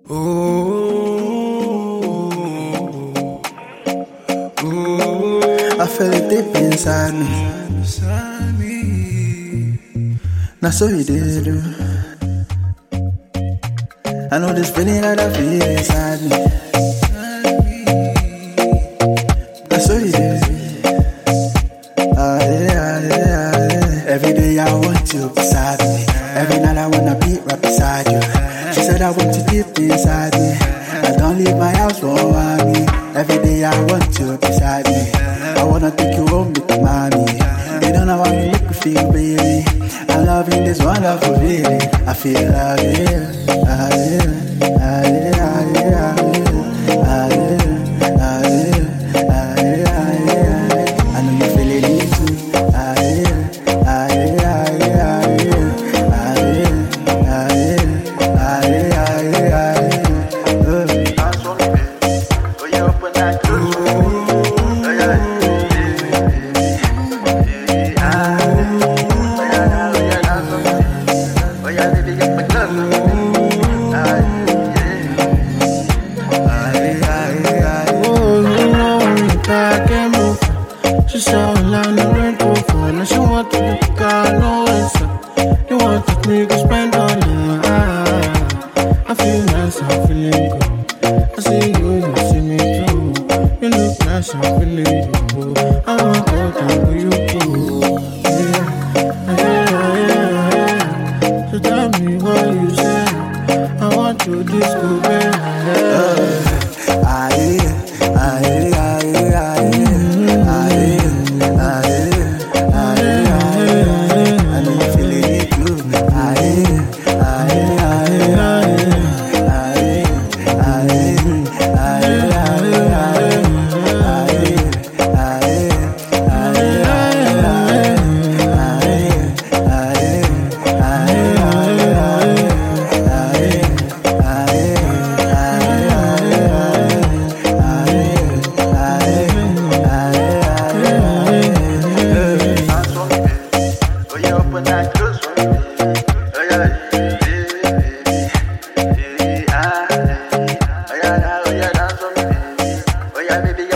I feel it deep inside me. Now so you did. I know this feeling that I feel inside me. Now so you did. Every day I want you beside me. Every night I wanna be right beside you. She said I want you deep inside me. I don't leave my house for money. Every day I want you beside me. I wanna take you home with mommy. You don't know how you make me feel, baby. I'm loving this wonderful feeling. I feel like I know you feeling it too. She saw a line of rent over, and she want to look car, no answer. You want to take me to spend on her. I feel nice, I'm feeling good. I see you see me too. You look nice, I'm feeling good. I want to go down where you go. Yeah. So tell me what you say. I want to disco, baby. Yeah, baby.